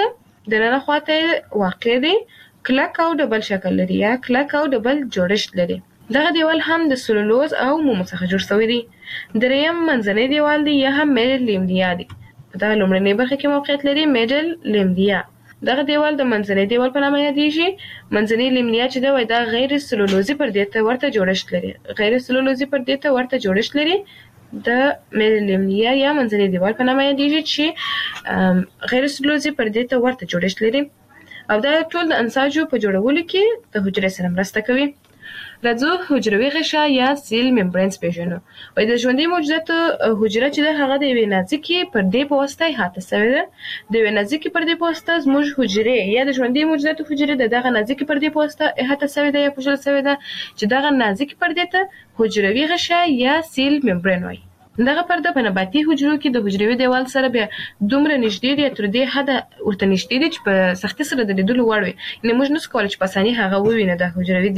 ننه خواته واقع دی، کلک او ډبل شکل لري یا کلک او ډبل جوړښت لري. دغه دیوال هم د سلولوز او مومو څخه جوړ شوی دی. دریم منځنی دیوال دی یا هم میډل لیملیا دی. په دغه لومړنۍ برخه کې موقعیت لري میډل لیملیا. دغه دیوال د منځنی دیوال په نامه یادیږي. منځنی لیملیا چې دی دا غیر سلولوزي پردې ته ورته جوړښت لري. غیر سلولوزي پردې ته ورته جوړښت لري. د میډل لیملیا یا منځنی دیوال په نامه یادیږي چې غیر سلولوزي پردې ته ورته جوړښت لري او دا ټول د انساجو په جوړولو کې د حجرې سره مرسته کوي. راځو حجروي غشا یا سیل ممبرینز پیژنو. وایي د ژوندي موجوداتو حجره چې ده هغه د یوې نازکې پردې په واسطه احاطه شوې ده. د یوې نازکې پردې په واسطه زموږ حجرې یا د ژوندي موجوداتو حجرې د دغه نازکې پردې په واسطه احاطه شوې ده یا پوښل شوې ده چې دغه نازکې پردې ته حجروي غشا یا سیل ممبرین وایي. دغه پرده په نباتي حجرو کې د حجروي دیوال سره بیا دومره نږدې دی تر دې حده ورته نږدې دی چې په سختۍ سره د لیدلو وړ وي. یعنې موږ نشو کولی چې په اساني هغه ووینو د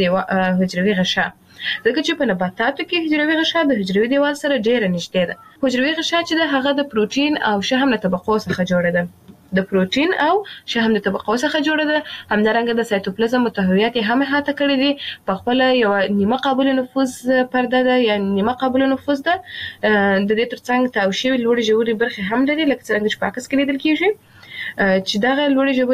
حجروي غشا، ځکه چې په نباتاتو کې حجروي غشا د حجروي دیوال سره ډېره نږدې ده. حجروي غشا چې ده هغه د پروټین او شحم له طبقو څخه جوړه ده. د پروټین او شحم د طبقو څخه جوړه ده. همدارنګه د سایتوپلازم محتویات یې هم احاطه کړي دي. په خپله یوه نیمه قابل نفوذ پرده ده یا نیمه قابل نفوذ ده. د دې ترڅنګ تاو شوي لوړې ژورې برخې هم لري لکه څرنګه چې په عکس کې لیدل کېږي چې دغه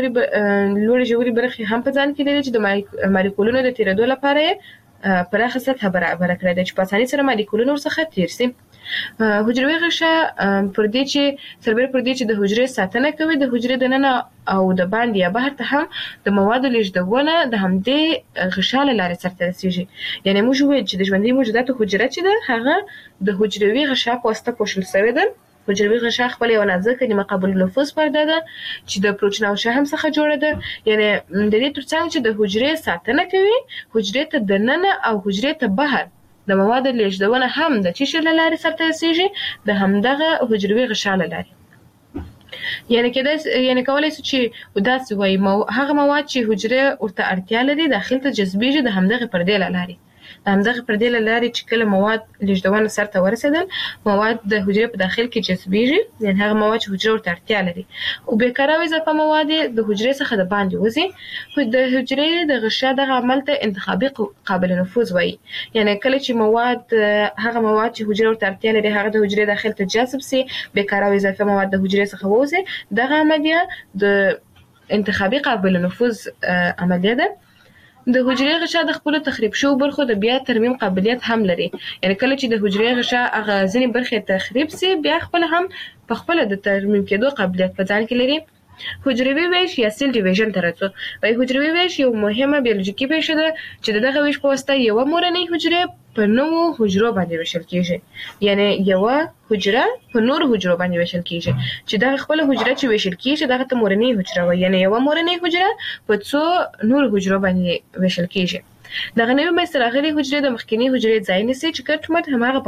لوړې ژورې برخې هم په ځان کې لري چې د مالیکولونو د تېرېدو لپاره یې پراخه سطحه برابره کړې ده چې په اسانۍ سره مالیکولونه ورڅخه تېر شي. حجروي غشا پردې چې سربېره پردې چې د حجرې ساتنه کوي، د حجرې دننه او د باندې یا بهر ته هم د موادو لیږدونه د همدې غشا له لارې سرته رسیږي. یعنې موږ وویل چې د ژوندي موجوداتو حجره چې ده هغه د حجروي غشا په واسطه پوښل شوې ده. حجروي غشا خپل یو نازکه نیمه قابل نفوذ پرده ده چې د پروټین او شحم څخه جوړه ده. یعنې د دې ترڅنګ چې د حجرې ساتنه کوي، حجرې ته دننه او حجرې ته بهر د موادو لیږدونه هم د څه شي له لارې سرته رسیږي؟ د همدغه حجروي غشا له لارې. یعنی کولای شي چې داسې وایي هغه مواد چې حجره ورته اړتیا لري داخل ته جذبېږي د همدغه پردې له لارې. د همدغه پردې له لارې چې کله مواد لېږدونه سرته ورسېدل مواد د حجرې په داخل کې جذبېږي، یعنې هغه مواد چې حجره ورته اړتیا لري او بېکاره او اضافه مواد د حجرې څخه د باندې وځي. د حجرې د غشا دغه عمل ته انتخابي قابل نفوذ وایي. یعنې کله چې هغه مواد چې حجره ورته اړتیا لري هغه د حجرې داخل ته جذب سي، بېکاره او اضافه مواد د حجرې څخه ووځي، دغه عملیه د انتخابي قابل نفوذ عملیه ده. د حجرې غشا د خپل تخریب شو برخو د بیا ترمیم قابلیت هم لري. یعنی کله چې د حجرې غشا هغه ځینې برخې تخریب سي بیا خپل هم په خپل د ترمیم کېدو قابلیت په ځان کې لري. حجروي ویش یا سیل ډیویژن ته راځو. حجروي ویش یو مهمه بیولوژیکي پیښه ده چې دغه ویش په واسطه یو مورنۍ حجره په نوو حجرو باندې ویشل کیږي. یعنی یو حجره په نور حجرو باندې ویشل کیږي چې دغه خپل حجره چې ویشل کیږي دغه ته مورنۍ حجره وایي. یعنی یو مورنۍ حجره په څو نور حجرو باندې ویشل کیږي. دغه نوې منځته راغلې حجرې د مخکینی حجرې ځای نیسي چې کټ مټ هماغه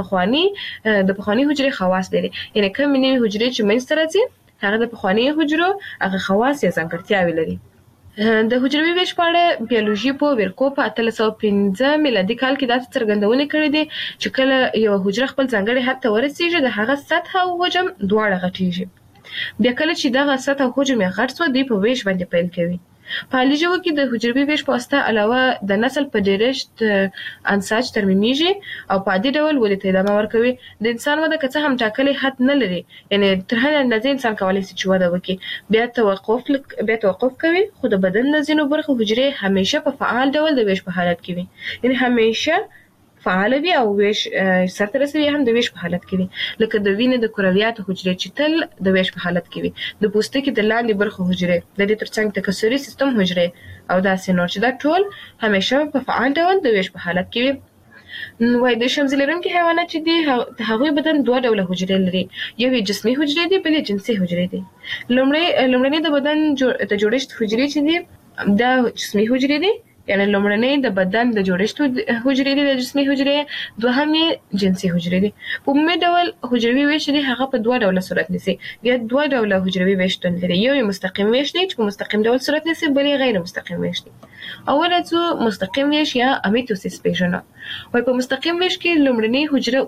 د پخوانۍ حجرې خواص لري. یعنی کوم نوې حجرې چې منځته راځي هغه د پخوانۍ حجرو هغه خواص یا ځانګړتیاوې لري. د حجروي ویش په اړه بیولوژي په ورکو په 1815 میلادي کال کې داسې څرګندونې کړې دي چې کله یو حجره خپل ځانګړي حد ته ورسیږي د هغه سطح او حجم دواړه غټیږي. بیا کله چې دغه سطح او حجم یې غټ سو دوی په ویش باندې پیل کوي. په حالي ژوو کې د حجروي ویش په واسطه علاوه د نسل په ډیرښت انساج ترمیمیږي او په عادي ډول ودې ته ادامه ورکوي. د انسان وده که څه هم ټاکلی حد نه لري، یعنی تر هغې اندازې انسان کولی شي چې وده وکړي، بیا توقف کوي، خو د بدن د ځینو برخو حجرې همیشه په فعال ډول د ویش په حالت کې وي. یعنی همیشه فعال وي او ویش سرته رسوي هم د ویش په حالت کې وي. لکه د وینې د کرویاتو حجرې چې تل د ویش په حالت کې وي، د پوستکي د لاندې برخو حجرې، د دې ترڅنګ تکثري سیستم حجرې او داسې نور چې دا ټول همیشه په فعال ډول د ویش په حالت کې وي. وای د شمزي لرونکي حیوانات چې دي هغوی بدن دوه ډوله حجرې لري، یو یې جسمي حجرې دي بل یې جنسي حجرې دي. لومړنۍ د بدن د جوړښت حجرې چې دي دا جسمي حجرې دي، یعنی لومړنۍ د بدن د جوړښت حجرې دي د جسمي حجرې، دوهم یې جنسي حجرې دي. په عمومي ډول حجروي ویش دی هغه په دوه ډوله صورت نیسي. بیا دوه ډوله حجروي ویش لري، یو یې مستقیم ویش دی چې په مستقیم ډول صورت نیسي، بل یې غیر مستقیم ویش دی. اول څو مستقیم ویش یا امیتوسیس پیژنو. وای په مستقیم ویش کې لومړنۍ حجره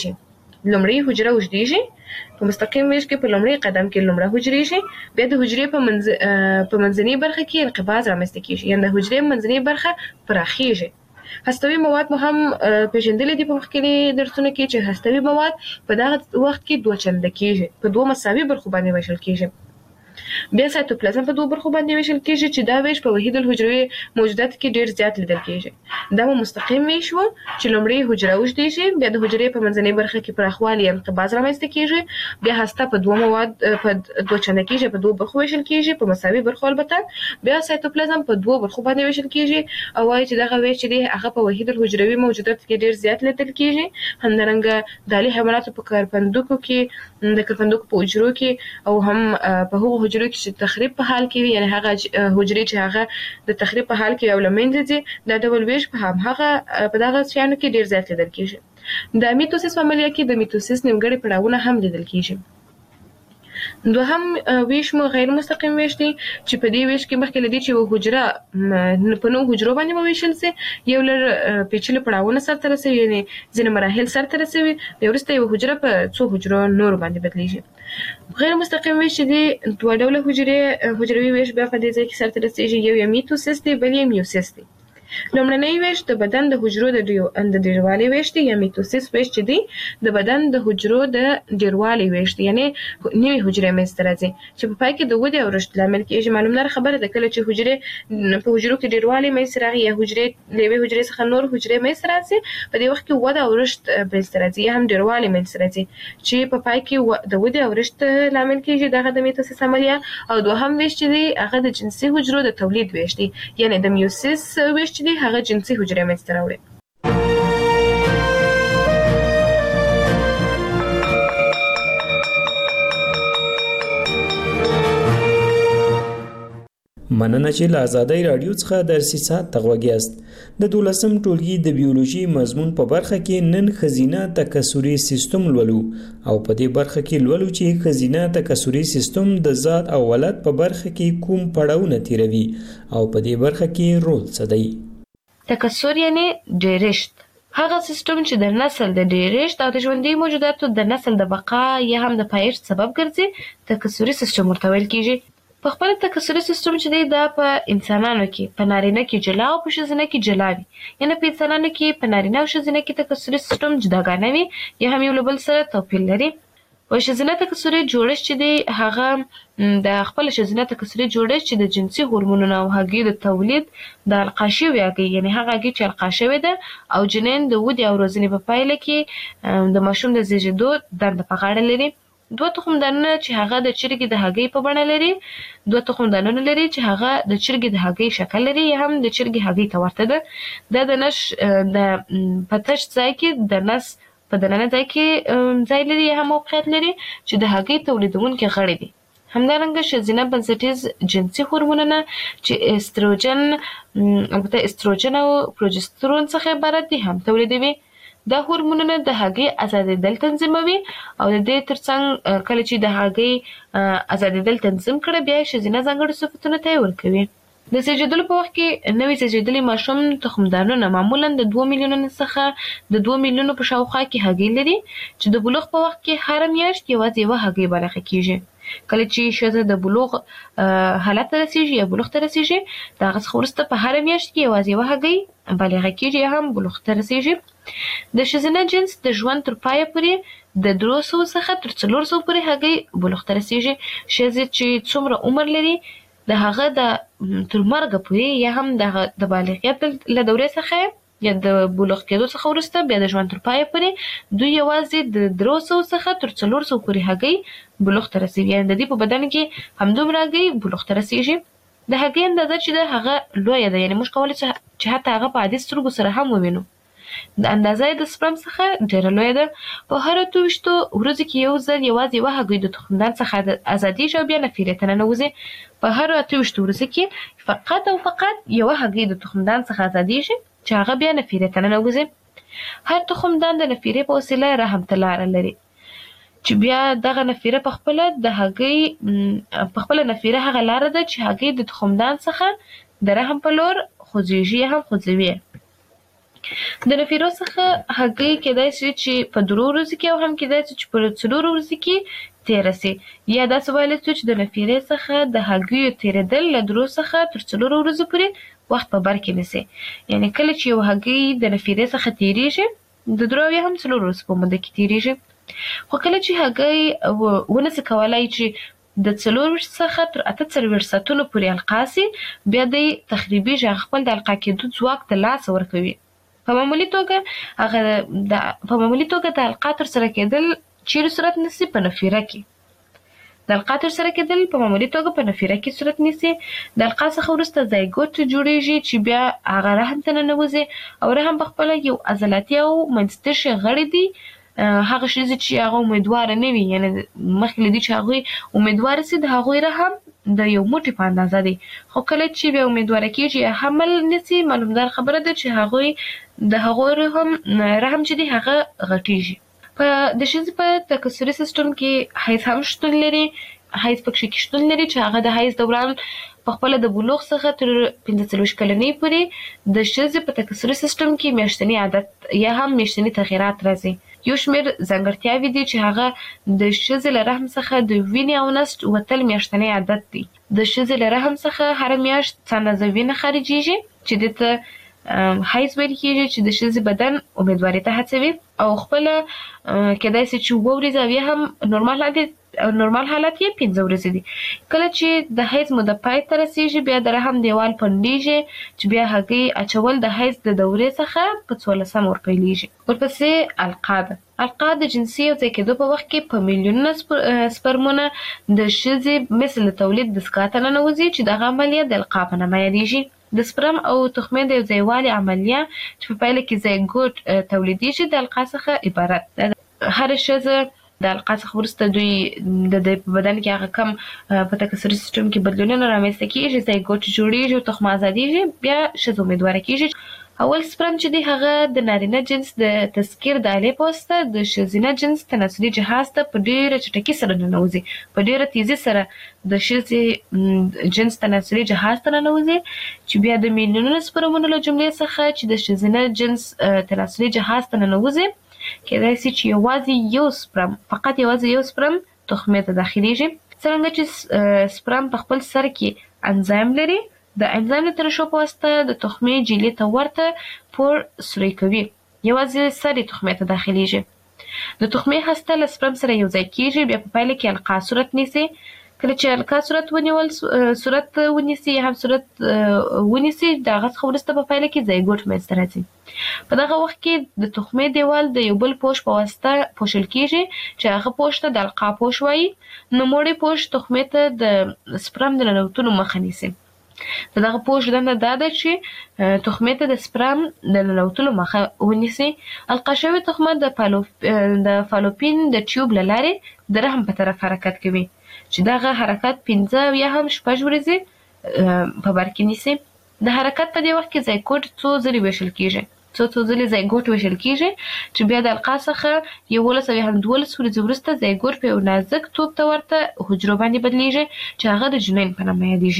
اوږدېږي. په مستقیم ویش کې په لومړي قدم کې لومړی حجرې شي، بیا د حجرې په منځنۍ برخه کې انقباض رامنځته کیږي، یعنی د حجرې منځنۍ برخه پراخیږي. هستوي مواد مو هم پیژندلې دي په مخکینی درسونو کې چې هستوي مواد په دغه وخت کې دوه چنده کیږي، په دوه مساوي برخو باندې ویشل کیږي. بیا سایتوپلازم په دوه برخو باندې ویشل کیږي چې دا ویش په وحید الحجروي موجودات کې ډیر زیات لیدل کیږي. دا مستقیم ویش و چې لومړی حجره اوږدېږي، بیا د حجرې په منځنۍ برخه کې پراخوالی انقباض رامنځته کیږي، بیا هسته په دوه مواد په دوه چنده کیږي، په دوه برخو ویشل کیږي، په مساوي برخو البته. بیا سایتوپلازم په دوه برخو باندې ویشل کیږي او وايي چې دغه ویش دی هغه په وحید الحجروي موجودات کې ډیر زیات لیدل کیږي. همدارنګه دالي حیواناتو په کرپندوکو کې د کرپندوکو په حجرو کې او هم په هغو حجرو کې چې تخریب په حال کې وي، یعنی هغه حجرې چې هغه د تخریب په حال کې او لمنځه ځي، دا ډول ویش په دغه شیانو کې ډیر زیات لیدل کیږي. د میتوسیس عملیه کې د میتوسیس نیمګړي پړاوونه هم لیدل کیږي. دوهم ویش مو غیر مستقیم ویش دی چې په دې ویش کې مخکې لدی چې حجره په نو حجرو باندې ویشل سي، یو لر پیچلي پړاوونه سره رسوي، یعنی ځینې مراحل سره رسوي، بیا وروسته یو حجره په څو حجرو نور باندې بدلیږي. غیر مستقیم ویش دی دوه ډوله حجروي ویش بیا په دې ځای کې سره رسیږي، یو یې میتوسیس دی بل یې میوسیس دی. لومړنی ویش د بدن د حجرو د ډیروالي ویش دی، یا میتوسیس ویش چې دی د بدن د حجرو د ډیروالي ویش دی، یعنی نوې حجرې منځته راځي چې په پای کې د ودې او رشد لامل کېږي. معلومه خبره ده کله چې حجرې په حجرو کې ډیروالي منځته راغی یا حجرې له یوې حجرې څخه نور حجرې منځته راځي، په دې وخت کې وده او رشد منځته راځي یا هم ډیروالي منځته راځي چې په پای کې د ودې او رشد لامل کېږي، دغه د میتوسیس عملیه. او دوهم ویش چې دی هغه د جنسي حجرو د تولید ویش دی، یعنی د میوسیس ویش چې دی هغه جنسي حجرې منځته راوړي. مننه چې له آزادۍ راډیو څخه درسي ساعت ته غوږ یاست. د 12م ټولګي د بیولوژي مضمون په برخه کې نن ښځینه تکثري سیستم لولو او په دې برخه کې لولو چې ښځینه تکثري سیستم د ذات او ولادت په برخه کې کوم پړاوونه تیروي او په دې برخه کې رول څه دی. تکثر یعنی ډیرښت، هغه سیستم چې د نسل د ډیرښت او د ژوندي موجوداتو د نسل د بقا یا هم د پایښت سبب ګرځي، تکثري سیستم ورته ویل کیږي. په خپل تکثري سیستم چې دی دا په انسانانو کې په نارینه کې جلا او په ښځینه کې جلا وي، یعنی په انسانانو کې په نارینه او ښځینه کې تکثري سیستم جداګانه وي یا هم یو له بل سره توپیر لري. په ښځینه تکثري جوړښت چې دی هغه د خپل ښځینه تکثري جوړښت چې د جنسي هورمونونو او هګۍ د تولید د القا شوې هګۍ، یعنی هغه هګۍ چې القا شوې ده او جنین د ودې او روزنې په پایله کې د ماشوم د زیږېدو دنده په غاړه لري. 2 تخمدانونه چې هغه د چرګې د هګۍ په بڼه لري، 2 تخمدانونه لري چې هغه د چرګې د هګۍ شکل لري یا هم د چرګې هګۍ ته ورته ده. دا د نش د پتش ځای کې د نس په دننه ځای کې ځای لري یا هم موقعیت لري چې د هګۍ تولیدونکي غړي دي. همدارنګه ښځینه بنسټیز جنسي هورمونونه چې استروجن او پروجسترون څخه عبارت دي هم تولیدوي. دا هورمونونه د هګۍ ازادېدل تنظیموي او د دې ترڅنګ کله چې د هګۍ ازادېدل تنظیم کړه بیا ښځینه ځانګړي صفتونه ته ورکوي. د زیږیدلو په وخت کې نوې زیږیدلي ماشوم تخمدانونه معمولا د 2 میلیونو څخه د 2 میلیونو په شاوخوا کې هګۍ لري چې د بلوغ په وخت کې هر میاشت یوازې یوه هګۍ بالغه کیږي. کله چې ښځه د بلوغ حالت ته رسیږي یا بلوغ ته رسیږي د هغه څخه وروسته په هره میاشت کې یوازې یوه هګۍ بالغه کیږي یا هم بلوغ ته رسیږي. د ښځینه جنس د ژوند تر پایه پورې د 300 څخه تر 400 پورې هګۍ بلوغ ته رسیږي. ښځې چې څومره عمر لري د هغه د تر مرګه پورې یا هم د بالغیت له دورې څخه یا د بلوغ کېدو څخه وروسته بیا د ژوند تر پایه پورې دوی یوازې د 300 څخه تر 400 پورې هګۍ بلوغ ته رسیږي، یعنې د دې په بدن کې همدومره هګۍ بلوغ ته رسیږي. د هګۍ اندازه چې ده هغه لویه ده، یعنې موږ کولی چې حتی هغه په عادي سترګو سره هم ووینو. د اندازه د سپرم څخه ډېره لویه ده. په هره 28 ورځو کې یو ځل یوازې یوه هګۍ د تخمدان څخه ازادېږي او بیا نفیرې ته ننوځي. په هره 28 ورځو کې فقط او فقط یوه هګۍ د تخمدان څخه ازادېږي چې هغه بیا نفیرې ته ننوځي. هر تخمدان د نفیرې په وسیله رحم ته لاره لري چې بیا دغه نفیره په خپله د هګۍ په خپله نفیره هغه لاره ده چې هګۍ د تخمدان څخه د رحم په لور خوځېږي یا هم خوځوي. د نفیرو څخه هګۍ کېدای شي چې په 3 ورځو کې او هم کېدای شي چې په 4 ورځو کې تېره سي، یا داسې ویلی شو چې د نفیرې څخه د هګیو تېرېدل له 3 څخه تر 4 ورځو پورې وخت په بر کې نیسي. یعنې کله چې یو هګۍ د نفیرې څخه تېرېږي د 3 یا هم 4 ورځو په موده کې تېرېږي. خو کله چې هګۍ ونسي کولی چې د 4 څخه تر 48 ساعتونو پورې القا سي بیا دی تخریبېږي، هغه خپل د القا کېدو ځواک د لاسه ورکوي. په معمولي توګه د القا ترسره کېدل چیرې صورت نیسي؟ په نفیره کې. د القا ترسره کېدل په معمولي توګه په نفیره کې صورت نیسي. د القا څخه وروسته زایګوت جوړېږي چې بیا هغه رحم ته ننوځي او رحم په خپله یو عضلاتي او منځتشي غړي دي. هغه ښځې چې هغه امیدواره نه وي، یعنې مخکې له دې چې هغوی امیدواره سي د هغوی رحم د یو موټي په اندازه دی. خو کله چې بیا امیدواره کېږي یا حمل نیسي معلومدار خبره ده چې هغوی د هغوی رحم چې دی هغه غټېږي. د ښځې په تکثري سیستم کې حیض هم شتون لري. حیض پکې شتون لري چې هغه د حیض دوران په خپله د بلوغ څخه تر 45 کلنۍ پورې د ښځې په تکثري سیستم کې میاشتني عادت یا هم میاشتني تغییرات راځي. یو شمېر ځانګړتیاوې دي چې هغه د ښځې له رحم څخه د وینې او نسج وتل میاشتنی عادت دی. د ښځې له رحم څخه هره میاشت څه اندازه وینه خارجېږي چې دې ته حیض ویل کېږي، چې د ښځې بدن امیدوارۍ ته هڅوي او خپله کېدای شي چې 7 ورځې او یا هم نورمال حالت یې 15 ورځې دي. کله چې د حیض موده پای ته رسېږي بیا د رحم دیوال پنډېږي چې بیا هګۍ اچول د حیض د دورې څخه په 14 ورپیلېږي. ورپسې القا ده. القا د جنسي یوځای کېدو په وخت کې په میلیونونه سپرمونه د ښځې مثل د تولید دستګاه ته ننوځي چې دغه عملیه د القا په نامه یادېږي. د سپرم او تخمې د یوځایوالي عملیه چې په پایله کې زایګوټ تولیدېږي د القا څخه عبارت ده. هره ښځه د القا څخه وروسته دوی د بدن کې هغه کم په تکثري سیستم کې بدلونونه رامنځته کیږي، زایګوټ جوړیږي او تخم ازادیږي، بیا ښځه امیدواره کیږي. اول سپرم چې دی هغه د نارینه جنس د تذکیر د آلې په واسطه د ښځینه جنس تناسلي جهاز ته په ډیره چټکۍ سره ننوځي، په ډیره تیزی سره د ښځې جنس تناسلي جهاز ته ننوځي، چې بیا د میلیونونو سپرمونو له جملې څخه چې د ښځینه جنس تناسلي جهاز ته ننوځي، کېدای شي چې یوازې یو سپرم، فقط یوازې یو سپرم تخمې ته داخليږي. څرنګه چې سپرم په خپل سر کې انزایم لري، د انزایم د ترشح په واسطه د تخمې جیلې ته ورته پور سوري کوي، یوازې سر تخمې ته داخليږي. د تخمې هسته له سپرم سره یو ځای کیږي، بیا په پایله کې القا صورت نیسي. کله چې القا صورت ونیسي یا هم صورت ونیسي، د هغه څخه وروسته په پایله کې زایګوټ منځته راځي. په دغه وخت کې د تخمې دیوال د یو بل پوش په واسطه پوښل کیږي چې هغه پوش ته د القا پوش وایي. نوموړی پوش تخمې ته د سپرم د ننوتلو مخه نیسي. دغه پوش دنده دا ده چې تخمې ته د سپرم د ننوتلو مخه ونیسي. القا شوې تخمه د فالوپین د ټیوب له لارې د رحم په طرف حرکت کوي، چې دغه حرکت 15 یا هم 6 ورځې په بر کې نیسي. د حرکت په دې وخت کې زایګوټ څو ځلې ویشل کیږي، څو ځلې زایګوټ ویشل کیږي، چې بیا د القا څخه 11 یا هم 12 ورځې وروسته زایګوټ په یو نازک توپ ته ورته حجرو باندې بدلیږي، چې هغه د جنین په نامه یادیږي.